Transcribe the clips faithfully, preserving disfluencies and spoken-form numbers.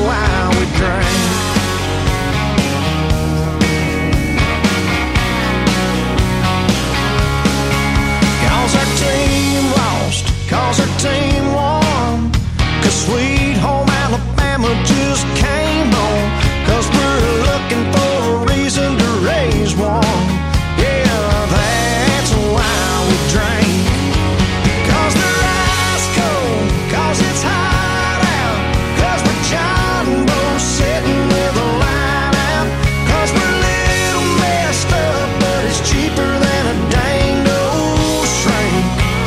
why we drank. Cause our team lost, cause our team won, cause Sweet Home Alabama just came on, cause we're looking for a reason to raise one. Yeah, that's why we drink. Cause the ice cold, cause it's hot out, cause we're John Boy sitting with a line out, cause we're a little messed up, but it's cheaper than a dang old shrink.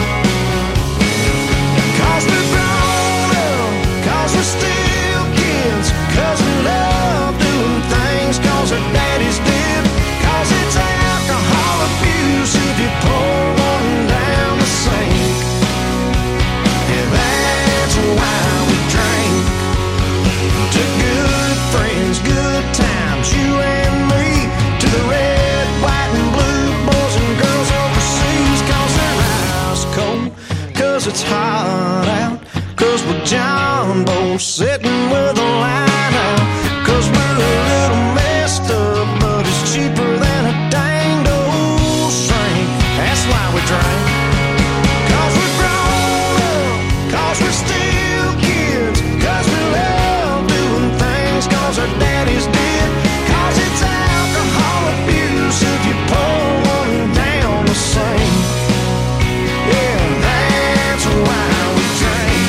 Cause we're grown up, cause we're still kids, cause we love doing things cause our daddies did, cause it's alcohol abuse if you pour one down the sink. Yeah, that's why we drink. To good friends, good times, you and me, to the red, white, and blue boys and girls overseas, cause they're ice cold, cause it's hot out, cause we're John Boy sitting with a line out, cause we're a little messed up, but it's cheaper than a dang old shrink. That's why we drink. Cause we're grown up, cause we're still kids, cause we love doing things cause our daddies did, cause it's alcohol abuse if you pour one down the sink. Yeah, that's why we drink.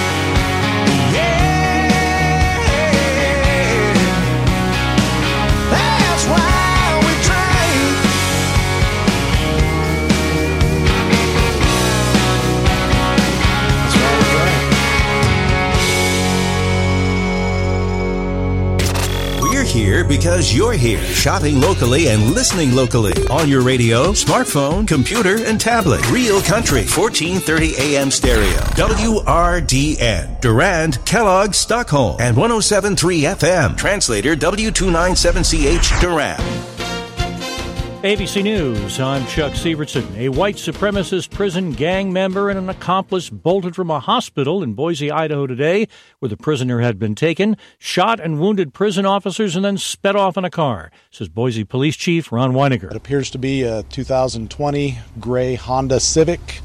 Yeah, that's why we drink. That's why we drink. We're here because you're here, shopping locally and listening locally on your radio, smartphone, computer, and tablet. Real Country, fourteen thirty A M stereo. W R D N, Durand, Kellogg, Stockholm, and one oh seven point three F M. Translator W two ninety-seven C H, Durand. A B C News, I'm Chuck Sievertson. A white supremacist prison gang member and an accomplice bolted from a hospital in Boise, Idaho today, where the prisoner had been taken, shot and wounded prison officers, and then sped off in a car, says Boise Police Chief Ron Weiniger. It appears to be a two thousand twenty gray Honda Civic,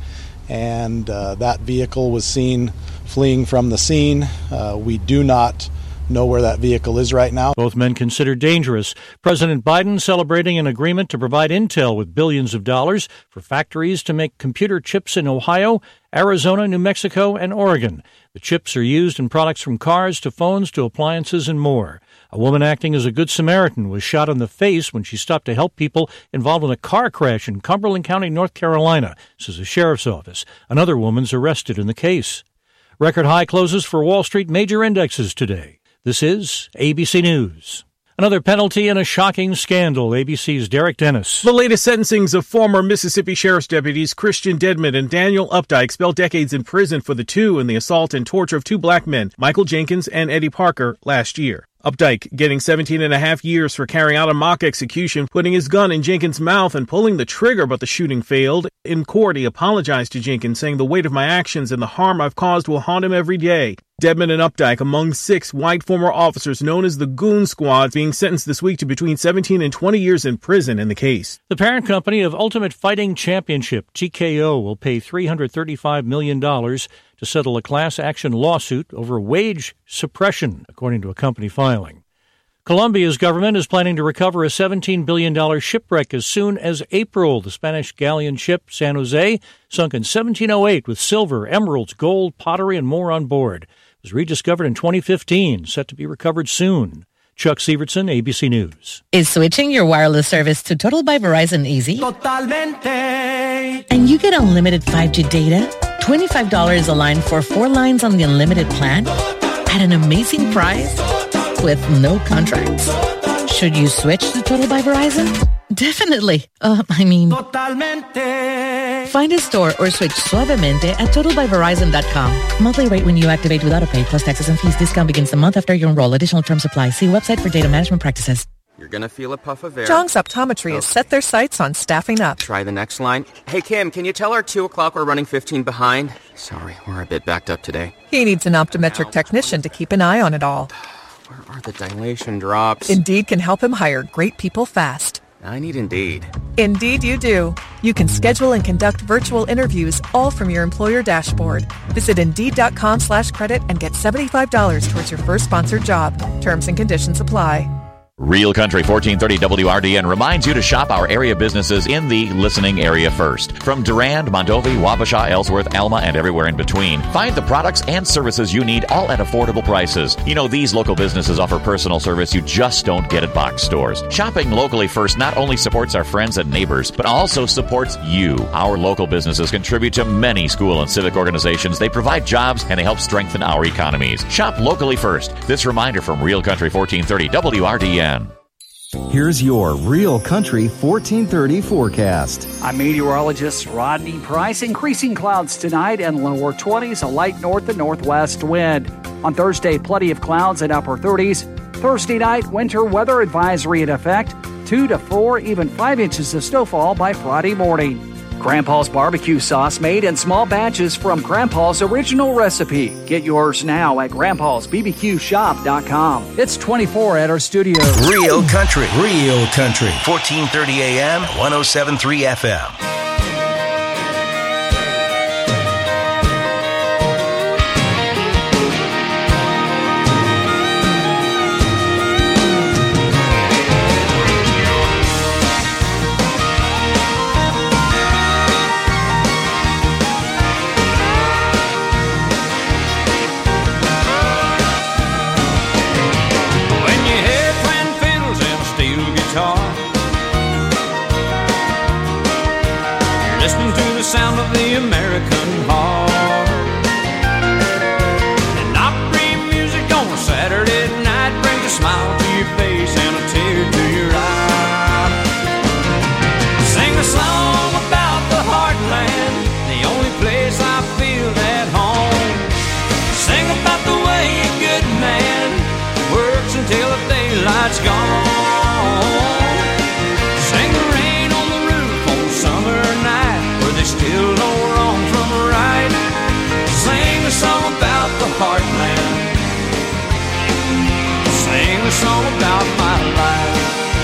and uh, that vehicle was seen fleeing from the scene. Uh, we do not know where that vehicle is right now. Both men considered dangerous. President Biden celebrating an agreement to provide Intel with billions of dollars for factories to make computer chips in Ohio, Arizona, New Mexico, and Oregon. The chips are used in products from cars to phones to appliances and more. A woman acting as a good Samaritan was shot in the face when she stopped to help people involved in a car crash in Cumberland County, North Carolina, says the sheriff's office. Another woman's arrested in the case. Record high closes for Wall Street major indexes today. This is A B C News. Another penalty in a shocking scandal. A B C's Derek Dennis. The latest sentencings of former Mississippi Sheriff's deputies Christian Dedman and Daniel Updike spell decades in prison for the two in the assault and torture of two black men, Michael Jenkins and Eddie Parker, last year. Updike getting seventeen and a half years for carrying out a mock execution, putting his gun in Jenkins' mouth and pulling the trigger, but the shooting failed. In court, he apologized to Jenkins, saying the weight of my actions and the harm I've caused will haunt him every day. Dedman and Updike among six white former officers known as the Goon Squad being sentenced this week to between seventeen and twenty years in prison in the case. The parent company of Ultimate Fighting Championship, T K O, will pay three hundred thirty-five million dollars to settle a class action lawsuit over wage suppression, according to a company filing. Colombia's government is planning to recover a seventeen billion dollars shipwreck as soon as April. The Spanish galleon ship San Jose sunk in seventeen oh eight with silver, emeralds, gold, pottery, and more on board. It was rediscovered in twenty fifteen, set to be recovered soon. Chuck Sievertson, A B C News. Is switching your wireless service to Total by Verizon easy? Totalmente. And you get unlimited five G data, twenty-five dollars a line for four lines on the unlimited plan, at an amazing price, with no contracts. Should you switch to Total by Verizon? Definitely. Uh, I mean... Totalmente. Find a store or switch suavemente at total by verizon dot com. Monthly rate when you activate without a pay plus taxes and fees. Discount begins the month after you enroll. Additional terms apply. See website for data management practices. You're going to feel a puff of air. Zhang's Optometry okay. has set their sights on staffing up. Try the next line. Hey, Kim, can you tell her two o'clock we're running fifteen behind? Sorry, we're a bit backed up today. He needs an optometric technician to keep an eye on it all. Where are the dilation drops? Indeed can help him hire great people fast. I need Indeed. Indeed you do. You can schedule and conduct virtual interviews all from your employer dashboard. Visit Indeed.com slash credit and get seventy-five dollars towards your first sponsored job. Terms and conditions apply. Real Country fourteen thirty W R D N reminds you to shop our area businesses in the listening area first. From Durand, Mondovi, Wabasha, Ellsworth, Alma, and everywhere in between. Find the products and services you need all at affordable prices. You know, these local businesses offer personal service you just don't get at box stores. Shopping locally first not only supports our friends and neighbors, but also supports you. Our local businesses contribute to many school and civic organizations. They provide jobs and they help strengthen our economies. Shop locally first. This reminder from Real Country fourteen thirty W R D N. Here's your Real Country fourteen thirty forecast. I'm meteorologist Rodney Price. Increasing clouds tonight and lower twenties, a light north and northwest wind. On Thursday, plenty of clouds and upper thirties. Thursday night, winter weather advisory in effect. Two to four, even five inches of snowfall by Friday morning. Grandpa's barbecue sauce made in small batches from Grandpa's original recipe. Get yours now at grandpas b b q shop dot com. It's twenty-four at our studio. Real Country, Real Country, fourteen thirty A M, one oh seven point three F M. Sound of the American heart. And Opry music on a Saturday night brings a smile to your face and a tear to your eye. Sing a song about the heartland, the only place I feel at home. Sing about the way a good man works until the daylight's gone. Sing the rain on the roof on a summer night, still know wrong from right. Sing a song about the heartland. Sing a song about my life.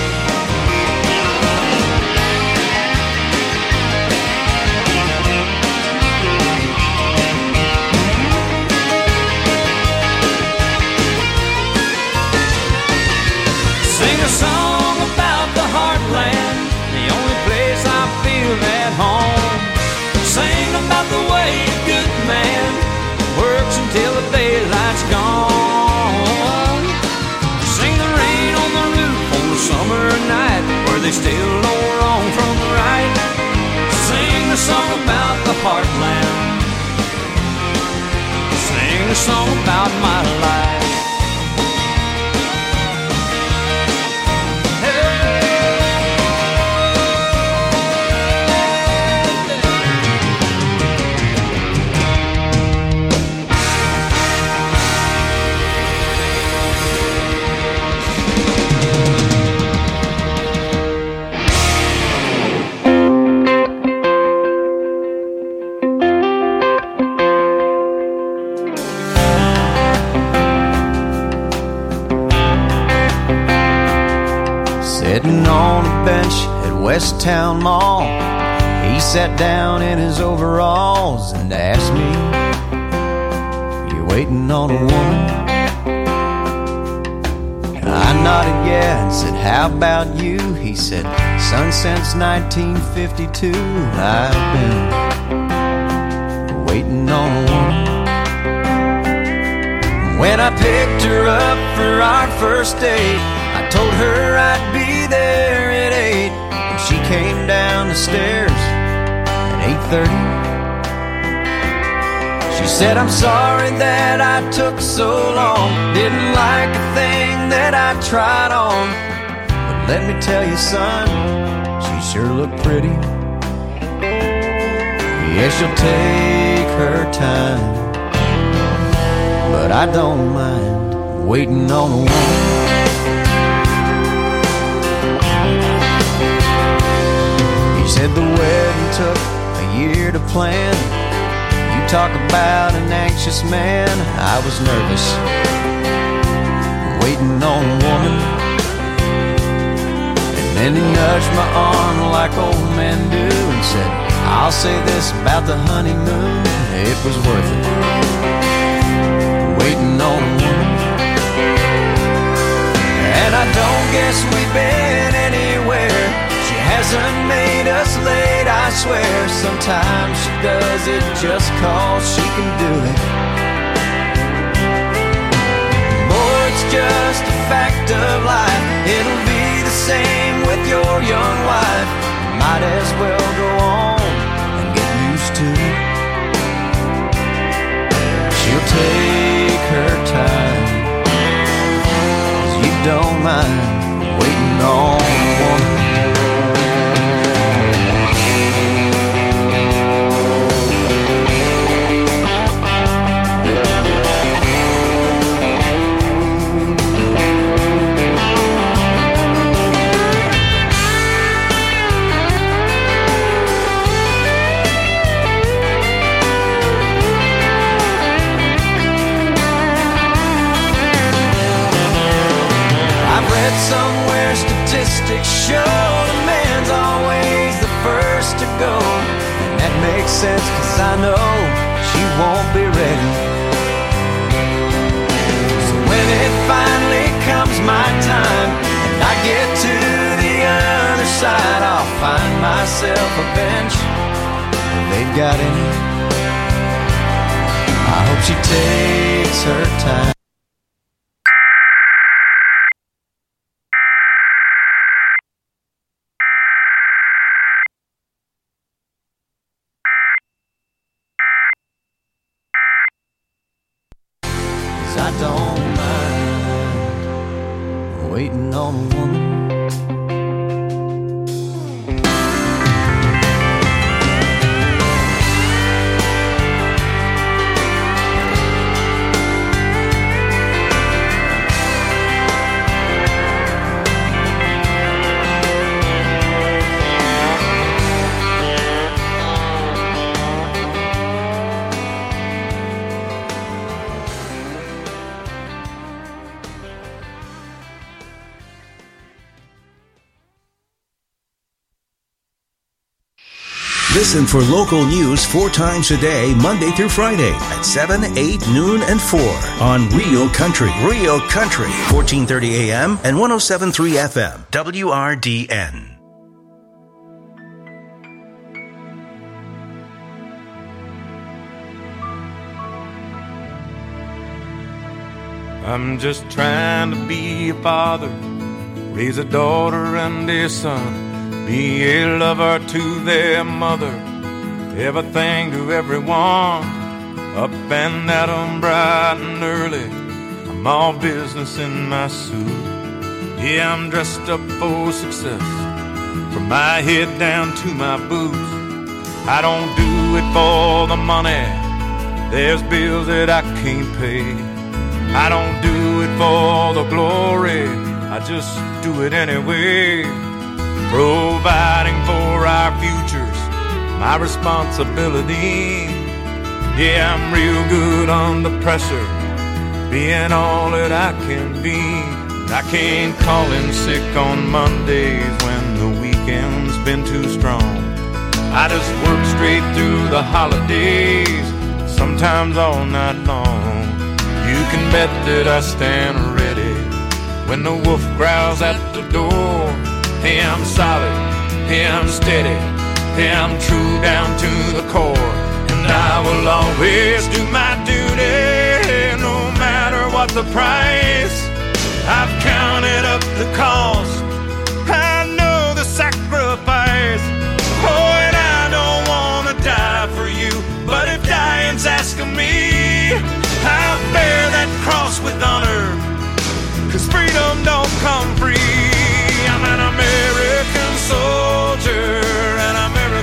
Sing a song about the heartland, the only place I feel at home. Sing about the way a good man works until the daylight's gone. Sing the rain on the roof on a summer night where they still know wrong from right. Sing a song about the heartland. Sing a song about my life. Sitting on a bench at West Town Mall, he sat down in his overalls and asked me, "You waiting on a woman?" I nodded yeah and said, "How about you?" He said, "Son, since nineteen fifty-two I've been waiting on a woman." When I picked her up for our first date, I told her I'd be there at eight, and she came down the stairs at eight thirty. She said, "I'm sorry that I took so long, didn't like a thing that I tried on, but let me tell you, son, she sure looked pretty. Yeah, she'll take her time, but I don't mind waiting on a woman." Said the wedding took a year to plan. You talk about an anxious man. I was nervous waiting on a woman. And then he nudged my arm like old men do and said, I'll say this about the honeymoon, it was worth it, waiting on a woman. And I don't guess we've been anywhere. She hasn't made us late, I swear. Sometimes she does it just cause she can do it. Boy, it's just a fact of life. It'll be the same with your young wife. Might as well go on and get used to it. She'll take her time, 'cause you don't mind waiting on a woman. Somewhere statistics show the man's always the first to go. And that makes sense, 'cause I know she won't be ready. So when it finally comes my time and I get to the other side, I'll find myself a bench they've got in it. I hope she takes her time. I don't mind waiting on a woman. Listen for local news four times a day, Monday through Friday at seven, eight, noon, and four on Real Country. Real Country, fourteen thirty A M and one oh seven point three F M, W R D N. I'm just trying to be a father, raise a daughter and a son, be a lover to their mother, everything to everyone, up and at 'em bright and early. I'm all business in my suit. Yeah, I'm dressed up for success, from my head down to my boots. I don't do it for the money, there's bills that I can't pay. I don't do it for the glory, I just do it anyway. Providing for our futures, my responsibility. Yeah, I'm real good under pressure, being all that I can be. I can't call in sick on Mondays when the weekend's been too strong. I just work straight through the holidays, sometimes all night long. You can bet that I stand ready when the wolf growls at the door. Hey, I'm solid, hey, I'm steady, hey, I'm true down to the core. And I will always do my duty, no matter what the price. I've counted up the cost, I know the sacrifice. Oh, and I don't want to die for you, but if dying's asking me, I'll bear that cross with honor, 'cause freedom don't come free. I'm an American soldier, an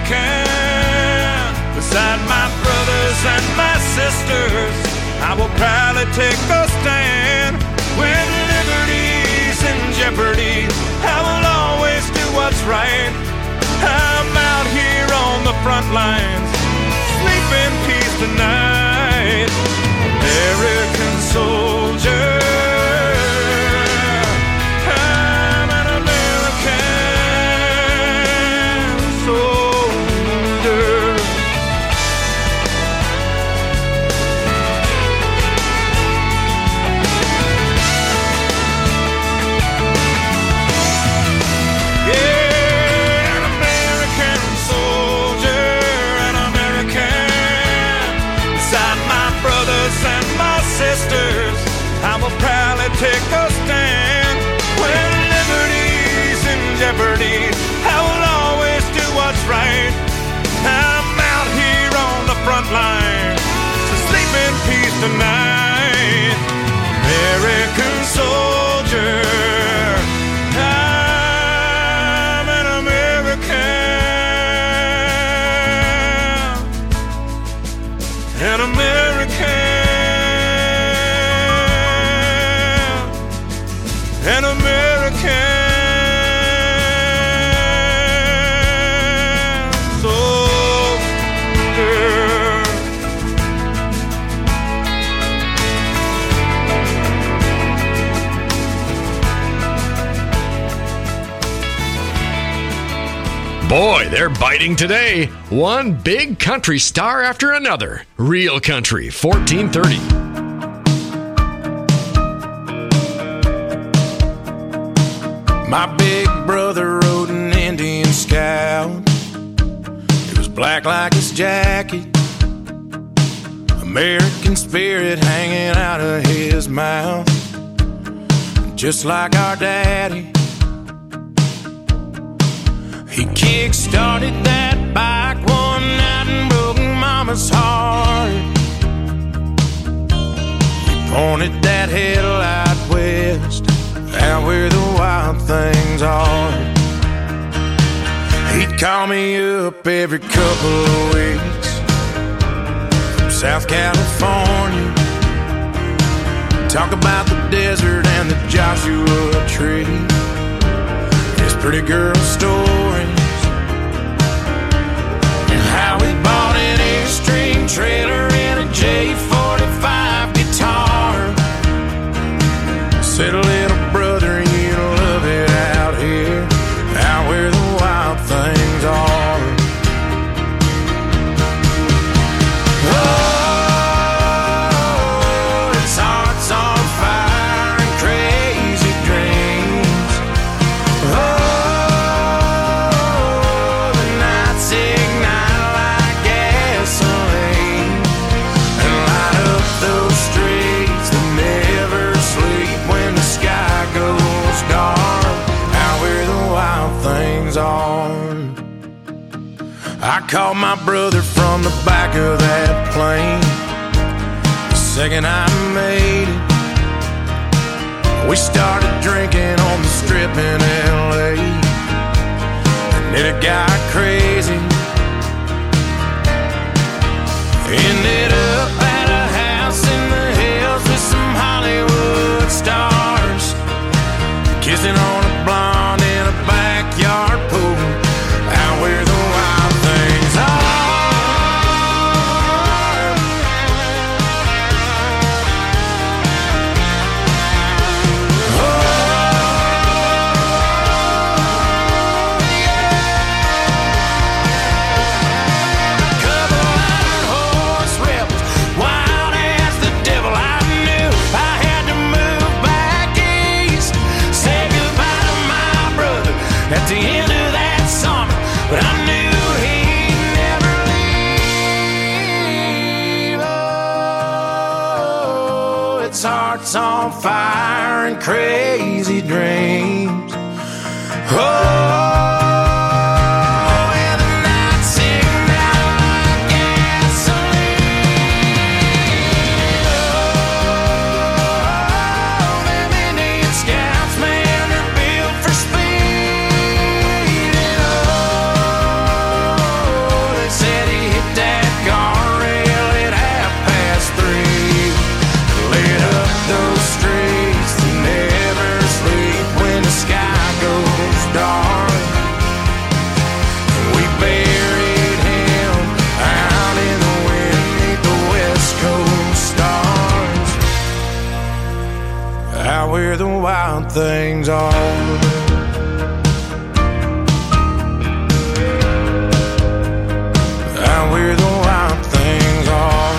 American. Beside my brothers and my sisters, I will proudly take a stand. When liberty's in jeopardy, I will always do what's right. I'm out here on the front lines, sleep in peace tonight. American soldier, take a stand. When liberty's in jeopardy, I will always do what's right. I'm out here on the front line, so sleep in peace tonight. American soldier, I'm an American, an American, an American soldier. Boy, they're biting today. One big country star after another. Real Country, fourteen thirty. My big brother rode an Indian Scout. It was black like his jacket, American spirit hanging out of his mouth. Just like our daddy, he kick-started that bike one night and broke Mama's heart. He pointed that headlight west, out where the wild things are. He'd call me up every couple of weeks from South California, talk about the desert and the Joshua Tree, his pretty girl stories, and how he bought an Airstream trailer and a J forty-five guitar. Said, little brother, you love it out here, out where the wild things are. Oh, his heart's on fire and crazy dreams. Oh, the nights ignite like gasoline and light up those streets that never sleep when the sky goes dark, out where the wild things are. I called my brother from the back of that plane the second I made it. We started drinking on the strip in L A, and then it got crazy. Ended up at a house in the hills with some Hollywood stars, kissing on a blonde in a backyard pool, out where the wild things are. Couple iron horse rebels, wild as the devil. I knew I had to move back east, say goodbye to my brother at the end of that summer, but I knew he'd never leave. Oh, its heart's on fire and crazy dreams. Oh, and the nights ignite like gasoline. Oh, them Indian Scouts, man, they're built for speed. And oh, they said he hit that guardrail at half past three, lit up those streets that never sleep when the sky goes dark. We buried him out in the wind beneath the West Coast stars, out where the wild things are. Out where the wild things are.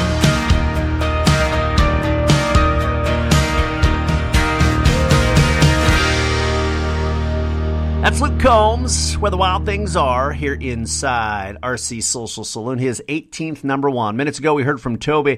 That's Luke Combs, Where the Wild Things Are, here inside R C Social Saloon, his eighteenth number one. Minutes ago, we heard from Toby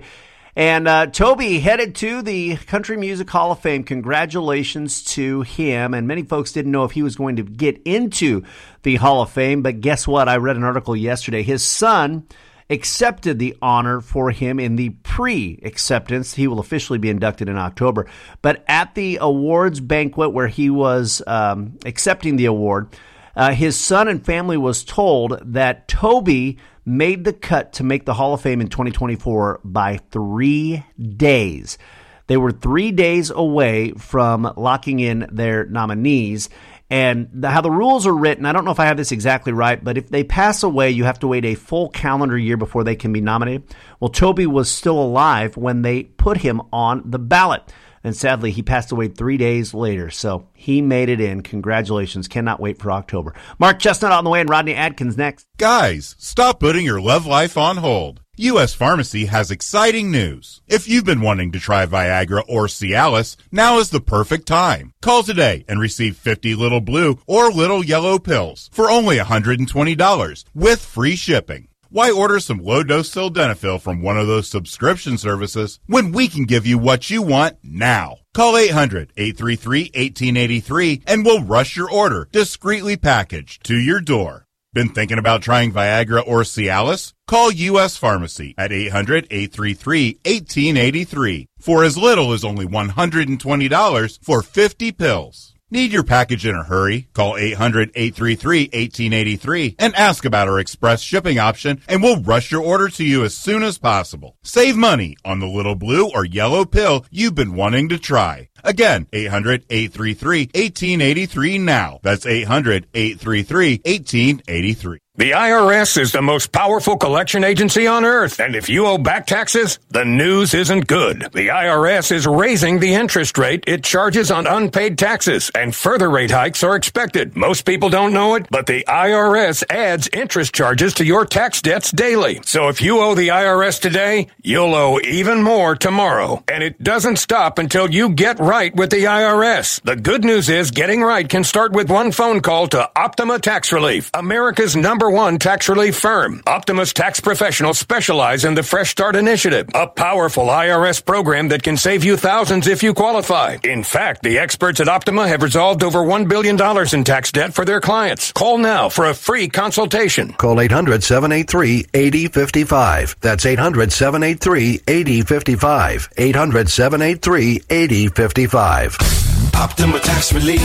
And uh, Toby headed to the Country Music Hall of Fame. Congratulations to him. And many folks didn't know if he was going to get into the Hall of Fame. But guess what? I read an article yesterday. His son accepted the honor for him in the pre-acceptance. He will officially be inducted in October. But at the awards banquet where he was um, accepting the award, uh, his son and family was told that Toby made the cut to make the Hall of Fame in twenty twenty-four by three days. They were three days away from locking in their nominees. And the, how the rules are written, I don't know if I have this exactly right, but if they pass away, you have to wait a full calendar year before they can be nominated. Well, Toby was still alive when they put him on the ballot. And sadly, he passed away three days later. So he made it in. Congratulations. Cannot wait for October. Mark Chestnut on the way and Rodney Adkins next. Guys, stop putting your love life on hold. U S Pharmacy has exciting news. If you've been wanting to try Viagra or Cialis, now is the perfect time. Call today and receive fifty Little Blue or Little Yellow pills for only one hundred twenty dollars with free shipping. Why order some low-dose sildenafil from one of those subscription services when we can give you what you want now? Call eight hundred, eight three three, one eight eight three and we'll rush your order, discreetly packaged, to your door. Been thinking about trying Viagra or Cialis? Call U S Pharmacy at eight hundred, eight three three, one eight eight three for as little as only one hundred twenty dollars for fifty pills. Need your package in a hurry? Call eight hundred, eight three three, one eight eight three and ask about our express shipping option, and we'll rush your order to you as soon as possible. Save money on the little blue or yellow pill you've been wanting to try. Again, eight hundred, eight three three, one eight eight three now. That's eight hundred, eight three three, one eight eight three. The I R S is the most powerful collection agency on earth, and if you owe back taxes, the news isn't good. The I R S is raising the interest rate it charges on unpaid taxes, and further rate hikes are expected. Most people don't know it, but the I R S adds interest charges to your tax debts daily. So if you owe the I R S today, you'll owe even more tomorrow. And it doesn't stop until you get right with the I R S. The good news is getting right can start with one phone call to Optima Tax Relief, America's number one tax relief firm. Optima's tax professionals specialize in the Fresh Start Initiative, a powerful I R S program that can save you thousands if you qualify. In fact, the experts at Optima have resolved over one billion dollars in tax debt for their clients. Call now for a free consultation. Call eight hundred, seven eight three, eight zero five five. That's eight hundred, seven eight three, eight zero five five. eight hundred, seven eight three, eight zero five five. Optima Tax Relief.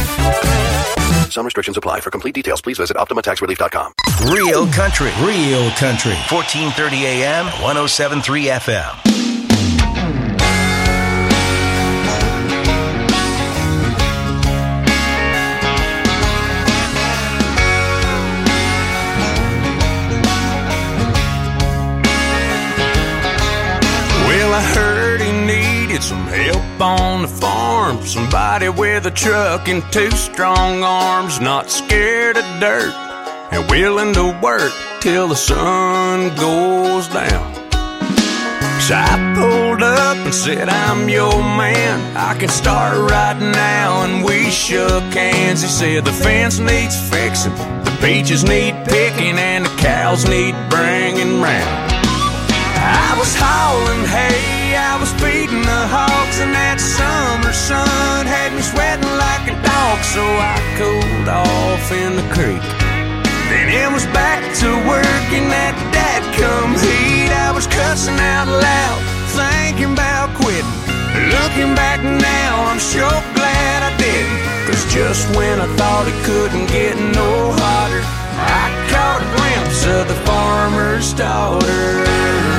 Some restrictions apply. For complete details, please visit optima tax relief dot com. Real country, real country. fourteen thirty A M, one oh seven point three F M. Well, I heard he needed some help on the farm. Somebody with a truck and two strong arms, not scared of dirt and willing to work till the sun goes down. So I pulled up and said, I'm your man, I can start right now. And we shook hands. He said the fence needs fixing, the peaches need picking, and the cows need bringing round. I was hauling hay, I was feeding the hogs, and that summer sun had me sweating like a dog. So I cooled off in the creek, then it was back to work in that dadgum heat. I was cussing out loud, thinking about quitting. Looking back now, I'm sure glad I didn't, 'cause just when I thought it couldn't get no hotter, I caught a glimpse of the farmer's daughter.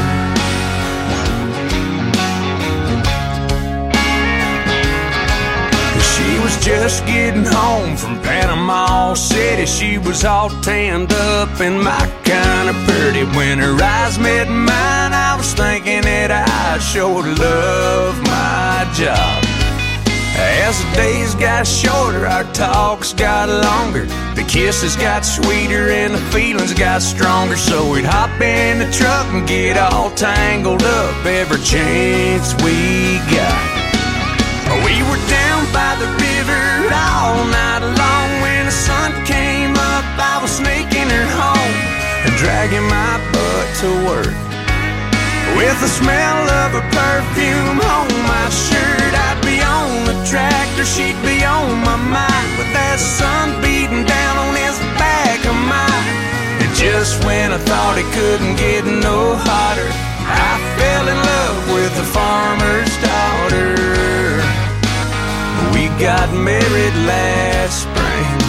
She was just getting home from Panama City. She was all tanned up and my kind of pretty. When her eyes met mine, I was thinking that I sure love my job. As the days got shorter, our talks got longer. The kisses got sweeter and the feelings got stronger. So we'd hop in the truck and get all tangled up every chance we got. We were down by the river all night long. When the sun came up, I was sneaking her home and dragging my butt to work. With With the smell of her perfume on my shirt, I'd be on the tractor, she'd be on my mind, with that sun beating down on his back of mine. And just when I thought it couldn't get no hotter, I fell in love with the farmer's daughter. We got married last spring.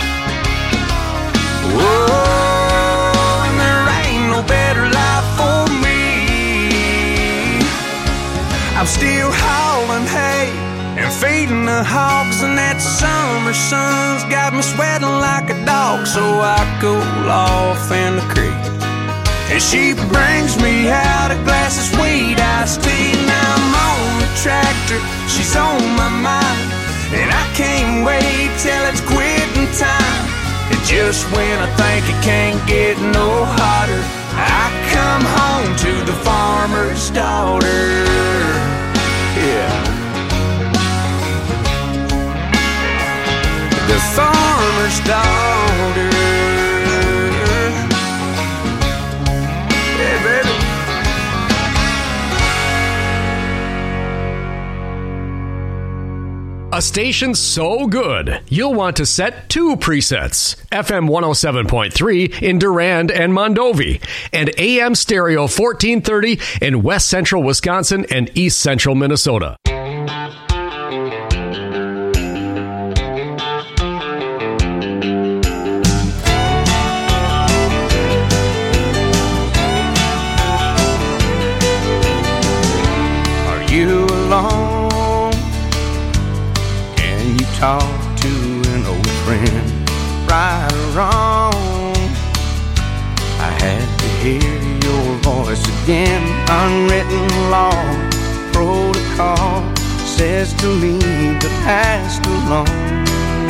Whoa, and there ain't no better life for me. I'm still hauling hay and feeding the hogs, and that summer sun's got me sweating like a dog. So I cool off in the creek, and she brings me out a glass of sweet iced tea. Now I'm on the tractor, she's on my mind, and I can't wait till it's quitting time. And just when I think it can't get no hotter, I come home to the farmer's daughter. Yeah. The farmer's daughter. Yeah, baby. A station so good, you'll want to set two presets. F M one oh seven point three in Durand and Mondovi, and A M Stereo fourteen thirty in West Central Wisconsin and East Central Minnesota. Are you alone? Can you talk to an old friend? Right or wrong, I had to hear your voice again. Unwritten law, protocol says to leave the past alone.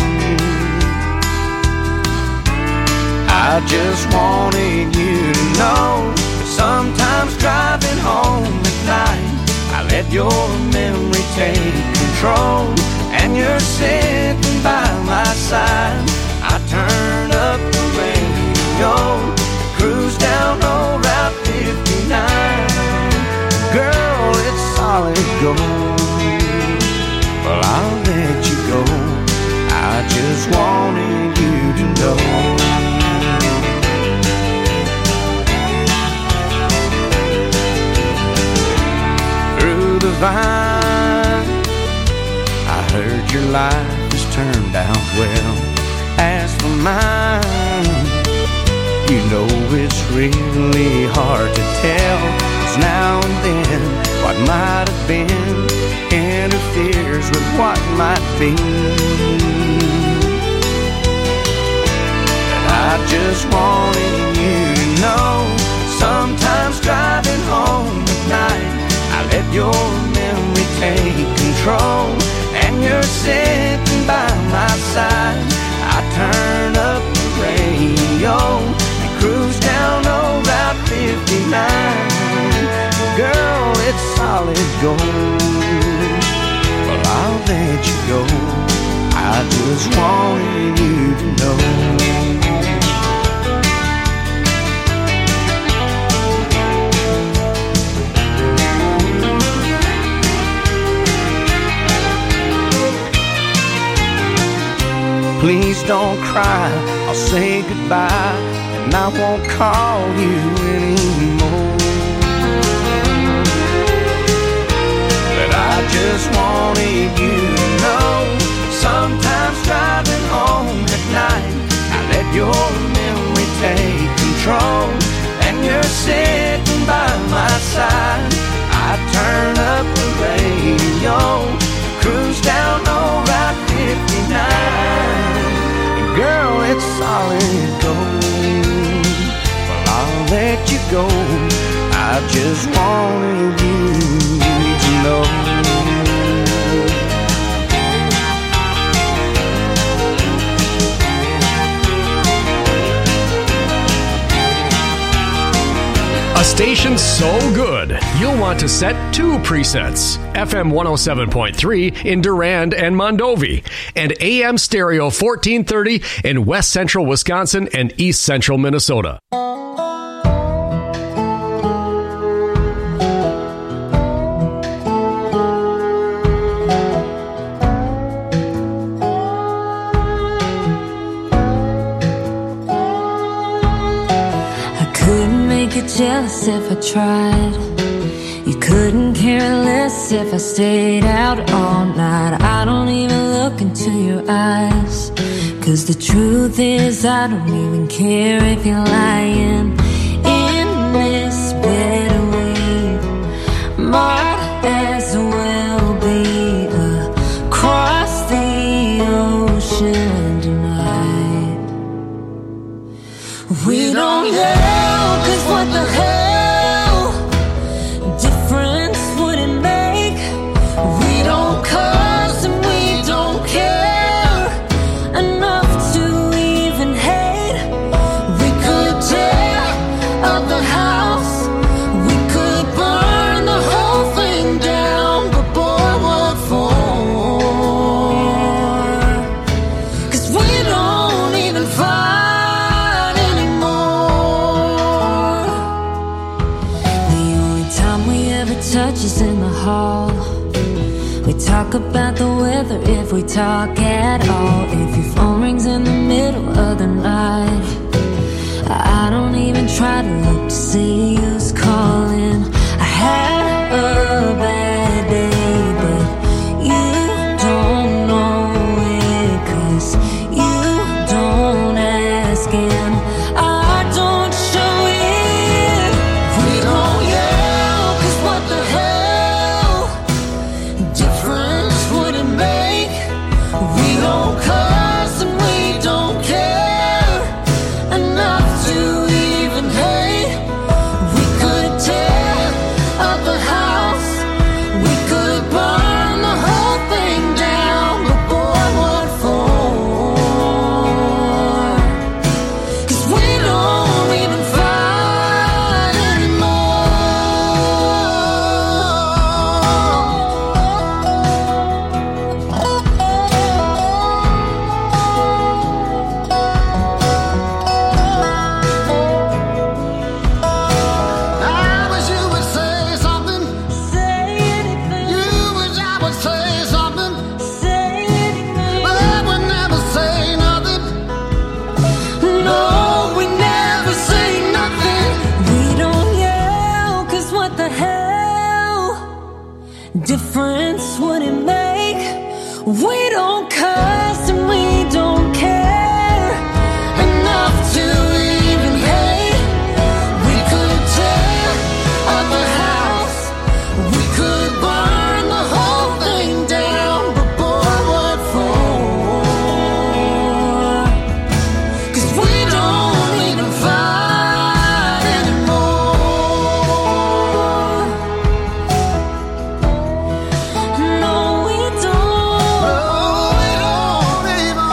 I just wanted you to know that sometimes driving home at night, I let your memory take control, and you're sitting by my side. I turn up the radio, cruise down old Route fifty-nine. Girl, it's solid gold. Well, I'll let you go, I just wanted you to know. Through the vine, I heard your life has turned out well. As for mine, you know it's really hard to tell, 'cause now and then what might have been interferes with what might be. But I just wanted you to know, sometimes driving home at night, I let your memory take control, and you're sitting by my side. I turn up the radio and cruise down old Route fifty-nine. Girl, it's solid gold. Well, I'll let you go, I just wanted you to know. Please don't cry, I'll say goodbye, and I won't call you anymore. But I just wanted you to know, sometimes driving home at night, I let your memory take control, and you're sitting by my side. I turn up the radio, cruise down old Route fifty-nine. Girl, it's solid gold. Well, I'll let you go, I just wanted you to know. A station so good, you'll want to set two presets. F M one oh seven point three in Durand and Mondovi, and A M Stereo fourteen thirty in West Central Wisconsin and East Central Minnesota. get jealous if I tried. You couldn't care less if I stayed out all night. I don't even look into your eyes, 'cause the truth is I don't even care if you're lying. In this bed we might as well be across the ocean tonight. We don't yell, 'cause what the hell difference would it make? We don't cuss and we don't care enough to even hate. We could tear up the house, we could burn the whole thing down, but boy, what for? 'Cause we don't even fight anymore. The only time we ever touch is in the hall. We talk about the weather if we talk at all. If your phone rings in the middle of the night, I don't even try to look to see who's calling. I had a bad day, but you don't know it, 'cause you don't ask and I don't show it. We don't yell, 'cause what the hell difference would it make? We don't cuss and we don't care enough to even hate. We could tear up the house, we could burn the whole thing down, but boy, what for? 'Cause we don't even fight I wish you would say something. Say anything. You wish I would say something. Say anything. But I would never say nothing. No, we never say nothing. We don't yell, 'cause what the hell difference would it make? We don't cuss and we don't care enough to even hate. We could tear up the house, we could burn the whole thing down, but boy, what for? 'Cause we don't even fight anymore. No, we don't. No, we don't even.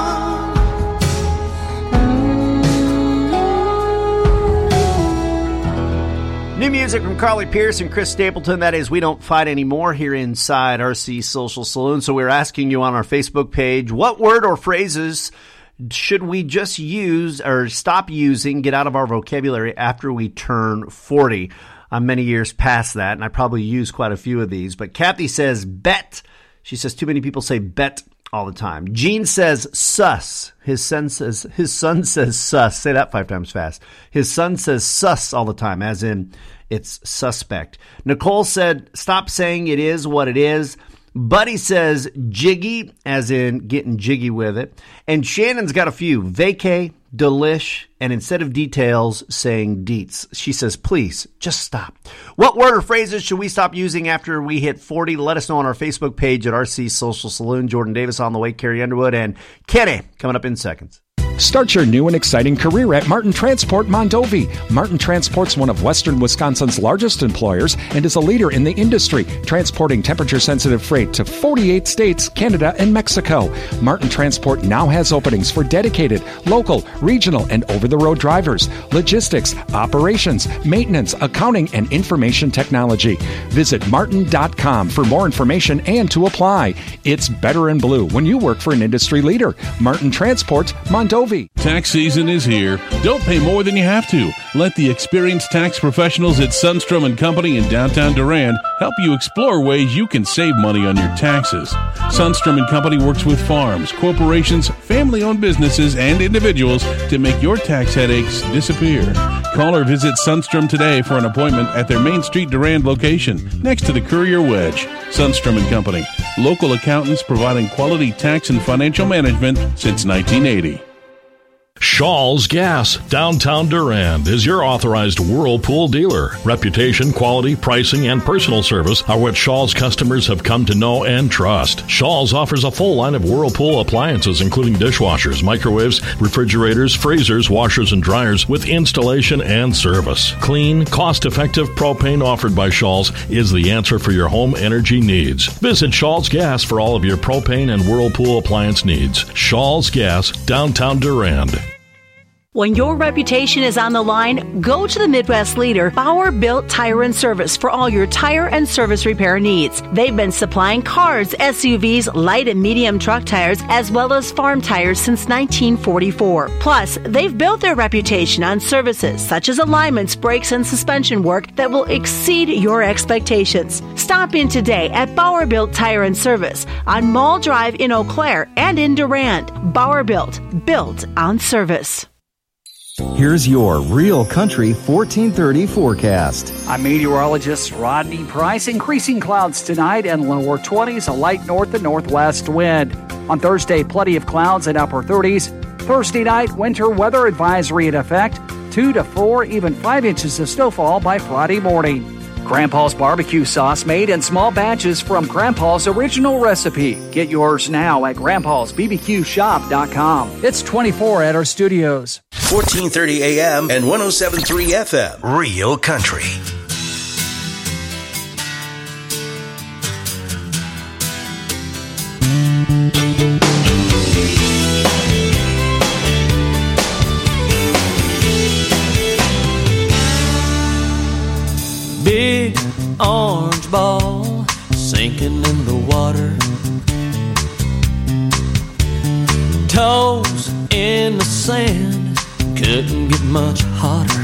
New music from Carly Pearce and Chris Stapleton. That is We Don't Fight Anymore here inside R C Social Saloon. So we're asking you on our Facebook page, what word or phrases should we just use or stop using, get out of our vocabulary after we turn forty? I'm many years past that, and I probably use quite a few of these. But Kathy says bet. She says too many people say bet all the time. Gene says sus. His son says his son says sus. Say that five times fast. His son says sus all the time, as in it's suspect. Nicole said stop saying it is what it is. Buddy says jiggy, as in getting jiggy with it. And Shannon's got a few. Vacay, delish, and instead of details, saying deets. She says, please, just stop. What word or phrases should we stop using after we hit forty? Let us know on our Facebook page at R C Social Saloon. Jordan Davis on the way, Carrie Underwood, and Kenny coming up in seconds. Start your new and exciting career at Martin Transport Mondovi. Martin Transport's one of Western Wisconsin's largest employers and is a leader in the industry, transporting temperature-sensitive freight to forty-eight states, Canada, and Mexico. Martin Transport now has openings for dedicated, local, regional, and over-the-road drivers, logistics, operations, maintenance, accounting, and information technology. Visit martin dot com for more information and to apply. It's better in blue when you work for an industry leader. Martin Transport Mondovi. Mondovi. Tax season is here. Don't pay more than you have to. Let the experienced tax professionals at Sundstrom and Company in downtown Durand help you explore ways you can save money on your taxes. Sundstrom and Company works with farms, corporations, family-owned businesses, and individuals to make your tax headaches disappear. Call or visit Sundstrom today for an appointment at their Main Street Durand location next to the Courier Wedge. Sundstrom and Company, local accountants providing quality tax and financial management since nineteen eighty. Shaw's Gas, downtown Durand, is your authorized Whirlpool dealer. Reputation, quality, pricing, and personal service are what Shaw's customers have come to know and trust. Shaw's offers a full line of Whirlpool appliances, including dishwashers, microwaves, refrigerators, freezers, washers, and dryers, with installation and service. Clean, cost-effective propane offered by Shaw's is the answer for your home energy needs. Visit Shaw's Gas for all of your propane and Whirlpool appliance needs. Shaw's Gas, downtown Durand. When your reputation is on the line, go to the Midwest leader, Bauer Built Tire and Service, for all your tire and service repair needs. They've been supplying cars, S U Vs, light and medium truck tires, as well as farm tires since nineteen forty-four. Plus, they've built their reputation on services such as alignments, brakes, and suspension work that will exceed your expectations. Stop in today at Bauer Built Tire and Service on Mall Drive in Eau Claire and in Durand. Bauer Built, built on service. Here's your Real Country fourteen thirty forecast. I'm meteorologist Rodney Price. Increasing clouds tonight and lower twenties, a light north and northwest wind. On Thursday, plenty of clouds and upper thirties. Thursday night, winter weather advisory in effect. Two to four, even five inches of snowfall by Friday morning. Grandpa's barbecue sauce made in small batches from Grandpa's original recipe. Get yours now at grandpas b b q shop dot com. It's twenty-four at our studios. fourteen thirty A M and one oh seven point three F M. Real Country. Big orange ball sinking in the water, toes in the sand, couldn't get much hotter.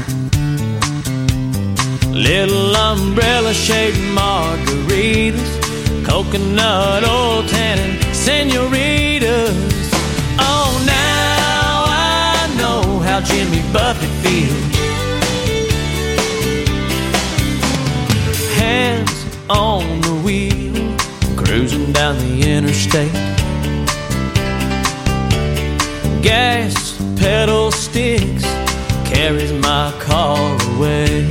Little umbrella shaped margaritas, coconut oil tannin senoritas. Oh, now I know how Jimmy Buffett feels. Hands on the wheel, cruising down the interstate. Gas pedal sticks, carries my car away.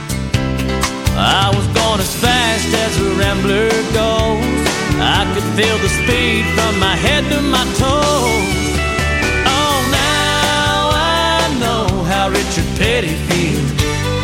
I was going as fast as a rambler goes. I could feel the speed from my head to my toes. Oh, now I know how Richard Petty feels.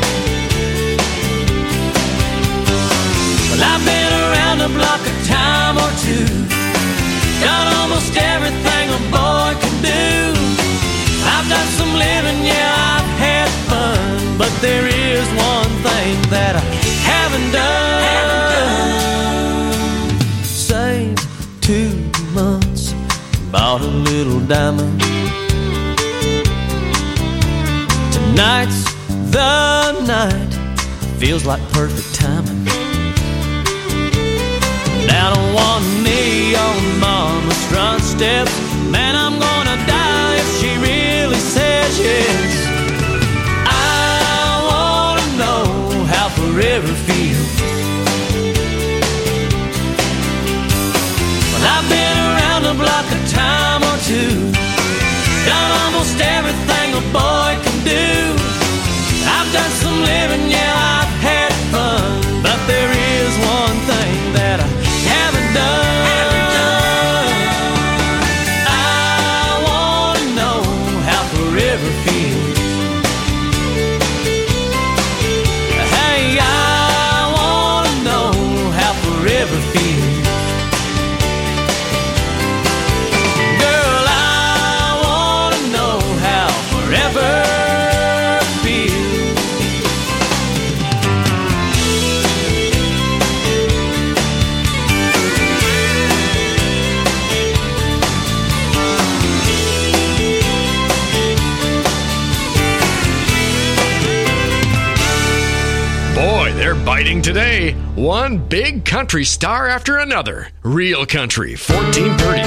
Well, I've been around the block a time or two, done almost everything a boy can do. I've done some living, yeah, I've had fun, but there is one thing that I haven't done. Haven't done. Saved two months, bought a little diamond. Tonight's the night, feels like perfect timing. Down on one knee on mama's front steps, man, I'm gonna die if she really says yes. I wanna know how forever feels. Well, I've been around the block a time or two, done almost everything a boy can do. I've done some living, yeah, I've had fun, but there is one thing that I haven't done. Biting today, one big country star after another. Real Country, fourteen thirty.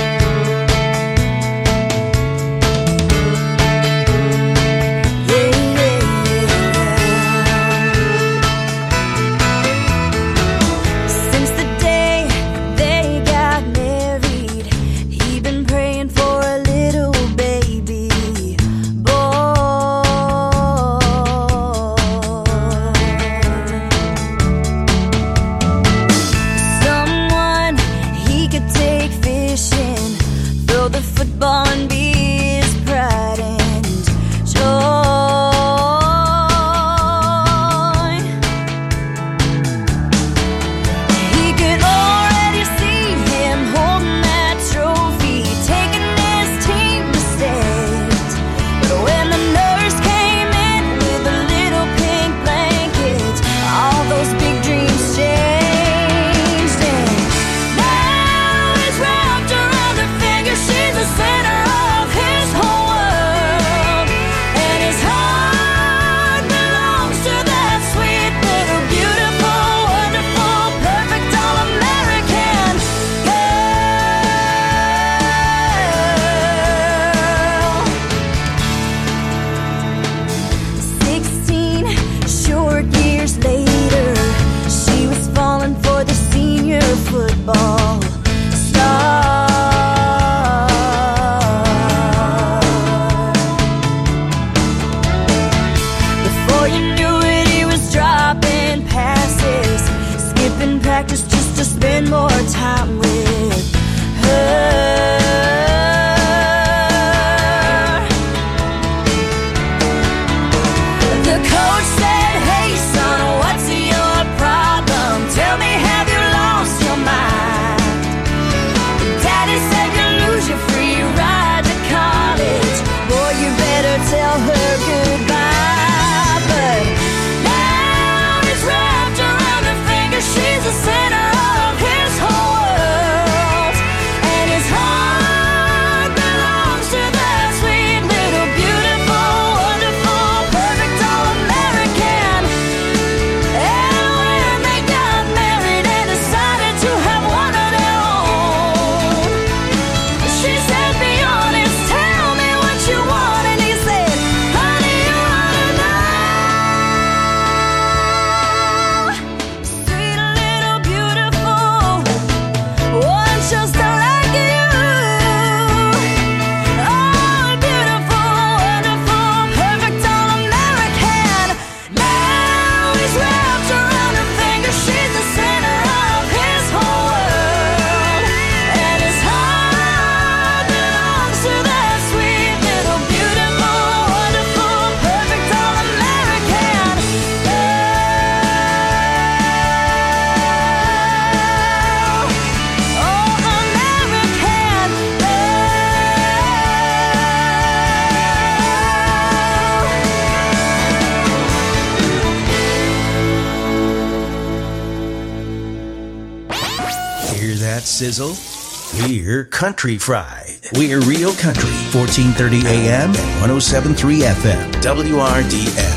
Sizzle. We're Country Fried. We're Real Country, fourteen thirty A M and one oh seven point three F M, W R D N.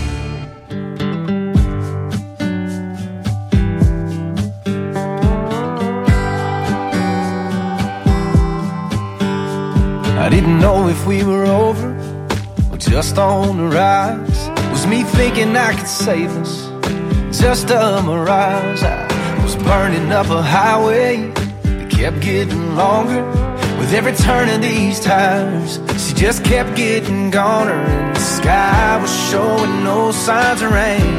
I didn't know if we were over or just on the rise. Was me thinking I could save us, just a mirage. I was burning up a highway, kept getting longer with every turn of these tires. She just kept getting goner, and the sky was showing no signs of rain.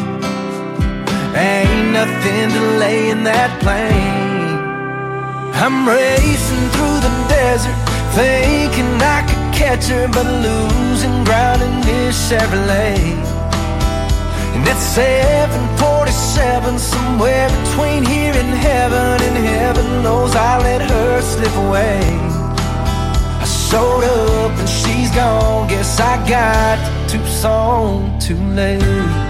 Ain't nothing delaying that plane. I'm racing through the desert, thinking I could catch her, but losing ground in this Chevrolet. And it's seven forty-seven, somewhere between here and heaven, and heaven knows I let her slip away. I showed up and she's gone, guess I got to Tucson too late.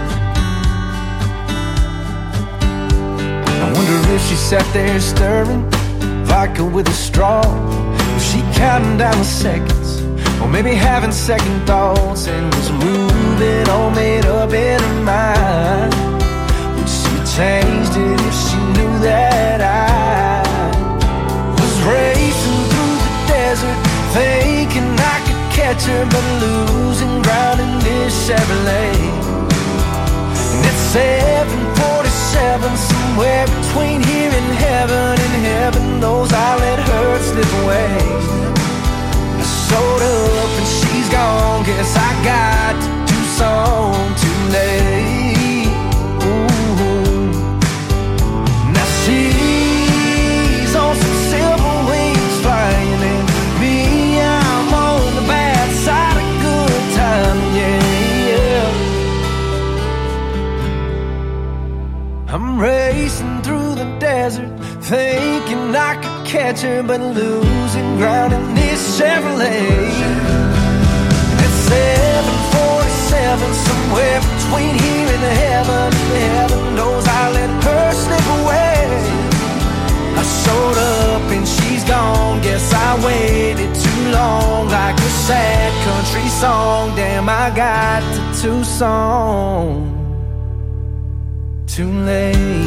I wonder if she sat there stirring vodka with a straw. Was she counting down the seconds, or maybe having second thoughts, and was moving all made up in her mind? Would she changed it if she knew that I was racing through the desert, thinking I could catch her, but losing ground in this Chevrolet. And it's seven forty-seven, somewhere between here and heaven, and heaven knows I let her slip away. I showed up and she's gone, guess I got to Tucson too late. Ooh. Now she's on some silver wings flying, and me, I'm on the bad side of good time, yeah, yeah. I'm racing through the desert, thinking I could catch her, but losing ground in this Chevrolet. It's seven forty-seven, somewhere between here and heaven, and heaven knows I let her slip away. I showed up and she's gone, guess I waited too long, like a sad country song. Damn, I got to Tucson too late.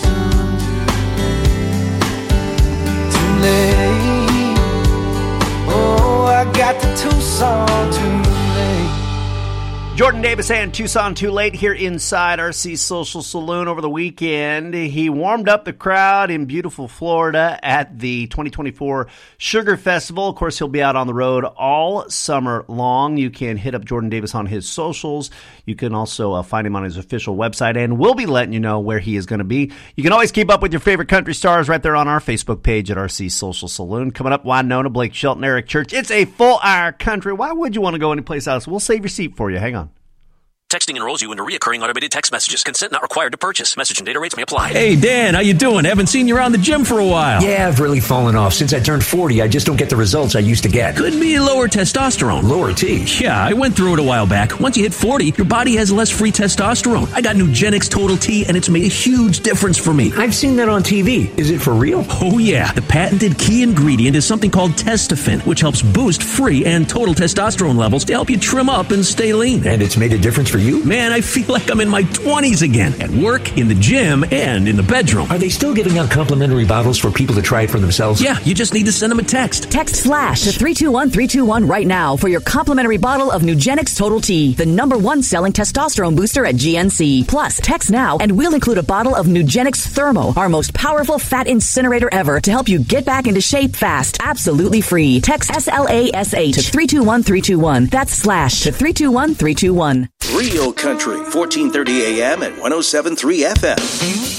Too late. Oh, I got to Tucson too late. Jordan Davis and Tucson Too Late here inside R C Social Saloon over the weekend. He warmed up the crowd in beautiful Florida at the twenty twenty-four Sugar Festival. Of course, he'll be out on the road all summer long. You can hit up Jordan Davis on his socials. You can also uh, find him on his official website, and we'll be letting you know where he is going to be. You can always keep up with your favorite country stars right there on our Facebook page at R C Social Saloon. Coming up, Winona, Blake Shelton, Eric Church. It's a full hour country. Why would you want to go anyplace else? We'll save your seat for you. Hang on. Texting enrolls you into recurring automated text messages. Consent not required to purchase. Message and data rates may apply. Hey, Dan, how you doing? Haven't seen you around the gym for a while. Yeah, I've really fallen off. Since I turned forty, I just don't get the results I used to get. Could be lower testosterone. Lower T? Yeah, I went through it a while back. Once you hit forty, your body has less free testosterone. I got Nugenix Total T, and it's made a huge difference for me. I've seen that on T V. Is it for real? Oh, yeah. The patented key ingredient is something called Testofen, which helps boost free and total testosterone levels to help you trim up and stay lean. And it's made a difference for you? Man, I feel like I'm in my twenties again, at work, in the gym, and in the bedroom. Are they still giving out complimentary bottles for people to try it for themselves? Yeah, you just need to send them a text. Text SLASH to three two one three two one right now for your complimentary bottle of Nugenix Total T, the number one selling testosterone booster at G N C. Plus, text now and we'll include a bottle of Nugenix Thermo, our most powerful fat incinerator ever, to help you get back into shape fast. Absolutely free. Text S L A S H to three two one three two one. That's SLASH to three two one three two one. Real Country, fourteen thirty A M and one oh seven point three F M.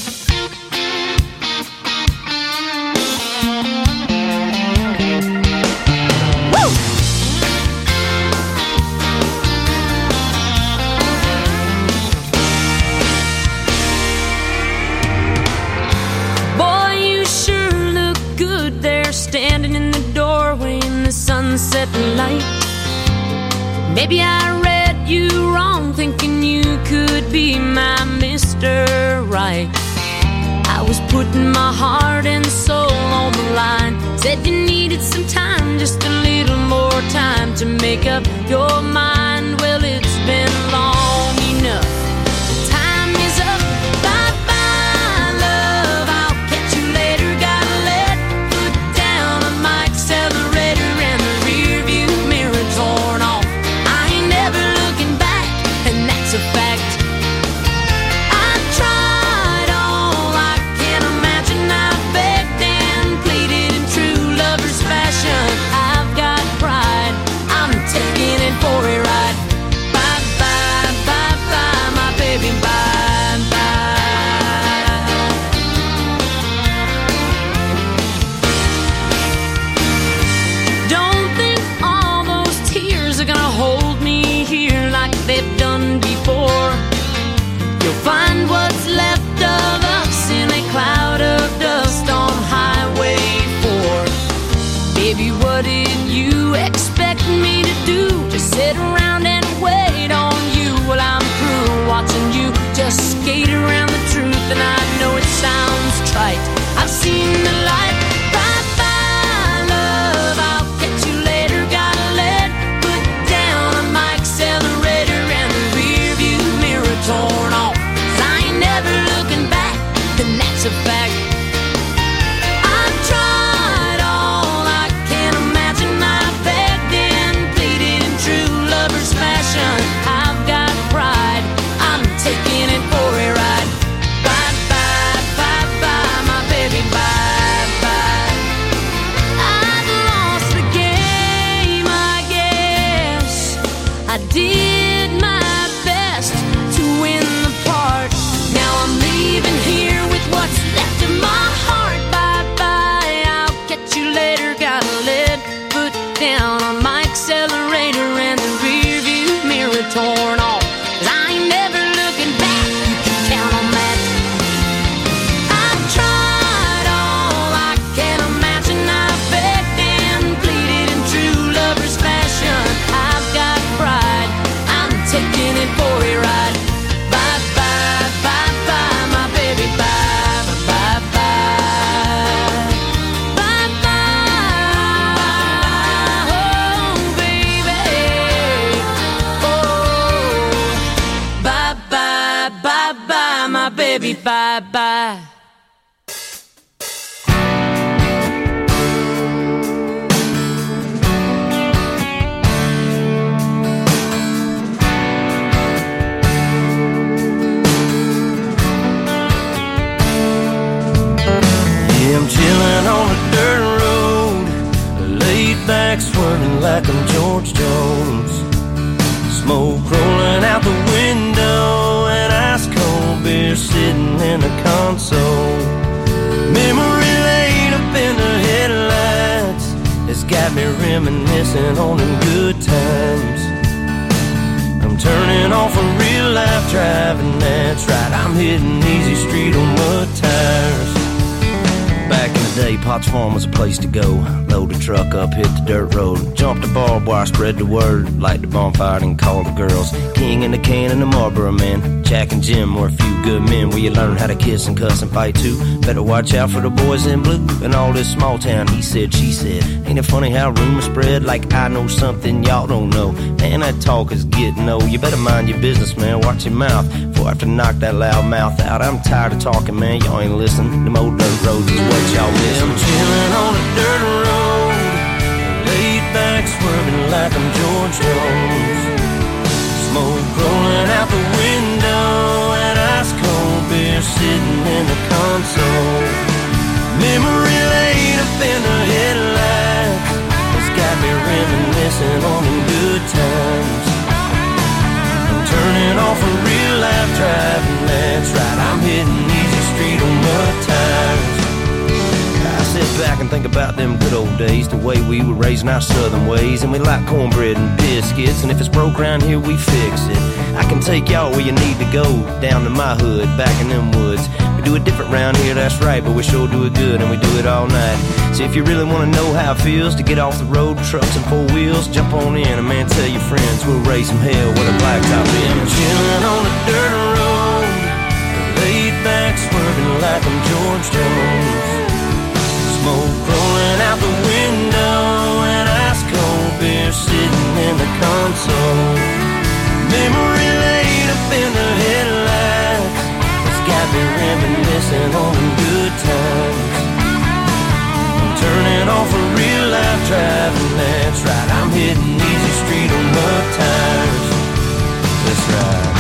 Boy, you sure look good there, standing in the doorway in the sunset light. Maybe I read you wrong, thinking you could be my Mister Right. I was putting my heart and soul on the line. Said you needed some time, just a little more time to make up your mind. Well, it's been long enough. Time is up. Bye-bye, love. I'll catch you later. Gotta let foot down on my accelerator and the rear view mirror torn off. I ain't never looking back, and that's a fact. I tried all I can imagine. I begged and pleaded in true lover's fashion. I've got pride. I'm taking it for a ride. Bye bye, bye bye, my baby, bye bye. Don't think all those tears are gonna hold me here like they've done before. You'll find what's left of us in a cloud of dust on Highway four. Baby, what did you expect me to do? Just sit around and wait on you while I'm through watching you just skate around the truth. And I know it sounds trite, I've seen the light. Bye bye, love, I'll catch you later. Gotta let foot down on my accelerator and the rear view mirror torn off. 'Cause I ain't never looking back, baby, bye-bye. I'm chilling on a dirt road, laid back swerving like I'm George Jones. Smoke rolling out the window and ice cold beer sitting in the console. Memory laid up in the headlights, it's got me reminiscing on them good times. I'm turning off a real life driving, that's right, I'm hitting easy street on mud tires. Back in the day, Potts Farm was a place to go. Load the truck up, hit the dirt road, jump the barbed wire, spread the word, light the bonfire and call the girls. King and the can and the Marlboro man, Jack and Jim were a few good men where you learn how to kiss and cuss and fight too. Better watch out for the boys in blue and all this small town he said, she said. Ain't it funny how rumors spread like I know something y'all don't know? Man, that talk is getting old. You better mind your business, man, watch your mouth before I have to knock that loud mouth out. I'm tired of talking, man, y'all ain't listening. Them old dirt roads is what y'all miss. I'm chilling on a dirt road, laid back swerving like I'm George Jones. Smoke rolling out the window and ice cold beer sitting in the console. Memory laid up in the headlights, it's got me reminiscing on them good times. I'm turning off a real life driving, that's right, I'm hitting easy street on mud tires. I sit back and think about them good old days, the way we were raising our southern ways, and we like cornbread and biscuits, and if it's broke around here, we fix it. I can take y'all where you need to go, down to my hood, back in them woods. We do it different round here, that's right, but we sure do it good, and we do it all night. So if you really want to know how it feels to get off the road, trucks and four wheels, jump on in, and man, tell your friends we'll raise some hell with a blacktop in. I'm chilling on a dirt road, laid back swerving like I'm George Jones. Smoke rolling out the window and ice cold beer sitting in the console. Memory laid up in the headlights, it's got me reminiscing on them good times. I'm turning off a real life driving, that's right, I'm hitting easy street on mud tires. That's right.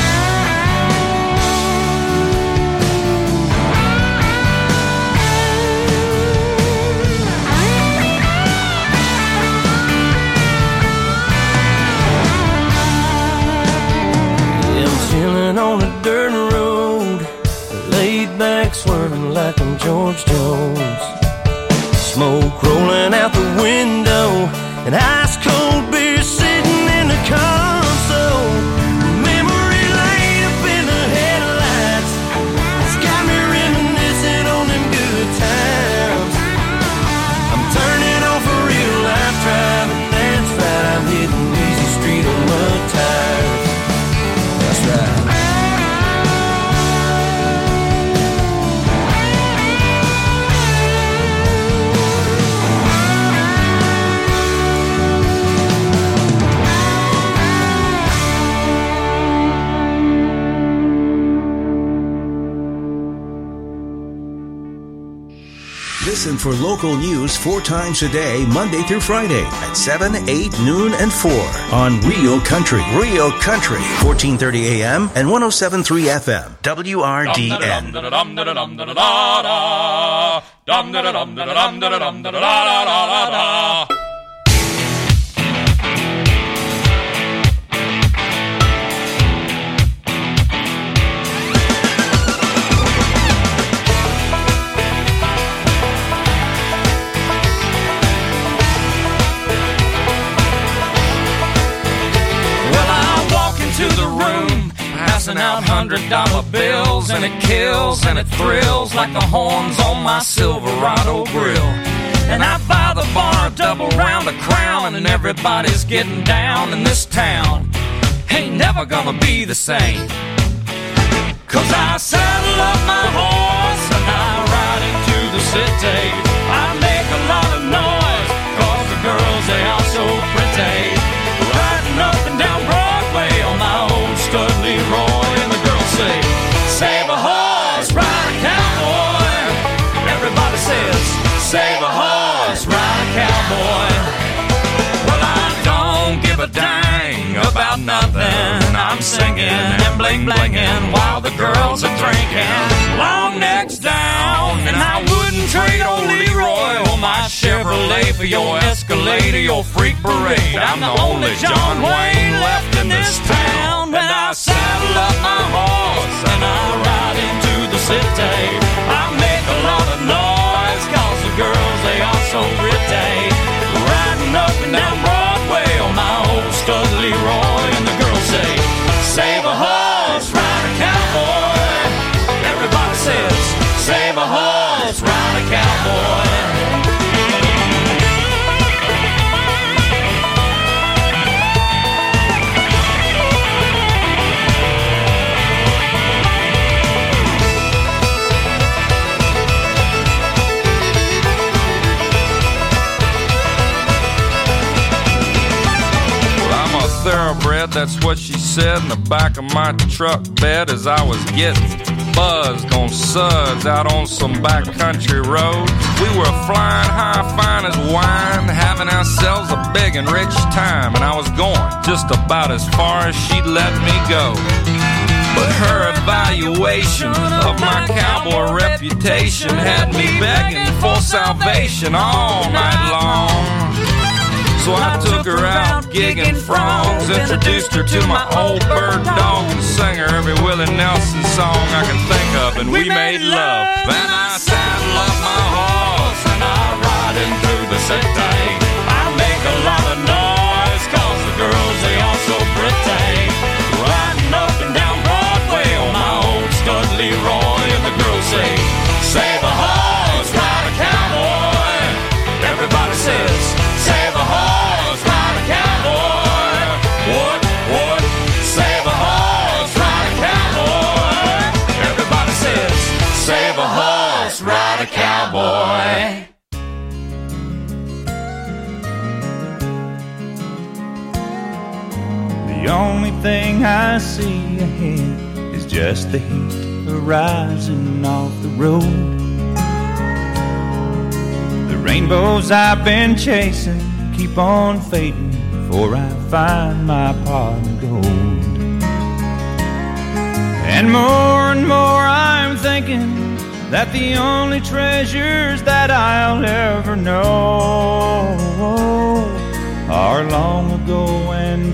Chilling on a dirt road, laid back swerving like I'm George Jones. Smoke rolling out the window and ice cold beer sitting in the console. Memory laid up in the headlights, it's got me reminiscing on them good times. I'm turning off a real life driving, that's right, I'm hitting easy street on mud tires. That's right. Listen for local news four times a day, Monday through Friday at seven, eight, noon, and four on Real Country. Real Country, fourteen thirty A M and one oh seven point three F M. W R D N. Out hundred dollar bills, and it kills and it thrills like the horns on my Silverado grill. And I buy the bar a double round of Crown, and everybody's getting down in this town. Ain't never gonna be the same, 'cause I saddle up my horse and I ride into the city. I make a lot of noise 'cause the girls, they are so pretty. Riding up and down Broadway on my old stud Leroy, and the girls say, save a horse, bling blinging while the girls are drinking. Long necks down, and I wouldn't trade old Leroy or my Chevrolet for your Escalade or your freak parade. I'm the only John Wayne left in this town. When I saddle up my horse and I ride into the city, I make a lot of noise, cause the girls, they are so pretty. Riding up and down Broadway on my old stud Leroy, and the girls say, save a horse, ride a cowboy. Everybody says, save a horse, ride a cowboy. Thoroughbred, that's what she said in the back of my truck bed as I was getting buzzed on suds out on some backcountry road. We were flying high, fine as wine, having ourselves a big and rich time, and I was going just about as far as she'd let me go. But her evaluation of my cowboy reputation had me begging for salvation all night long. So I took her out gigging frogs, introduced her to my old bird dog, and sang her every Willie Nelson song I can think of, and we made love. Then I saddle up my horse and I ride into the city. I make a lot of noise, cause the girls, they are so pretty. Riding up and down Broadway on my old stud Leroy, and the girls say, save a horse, ride a cowboy. Everybody says, save a horse, ride a cowboy. What, what? Save a horse, ride a cowboy. Everybody says, save a horse, ride a cowboy. The only thing I see ahead is just the heat arising off the road. The rainbows I've been chasing keep on fading before I find my pot of gold. And more and more I'm thinking that the only treasures that I'll ever know are long ago and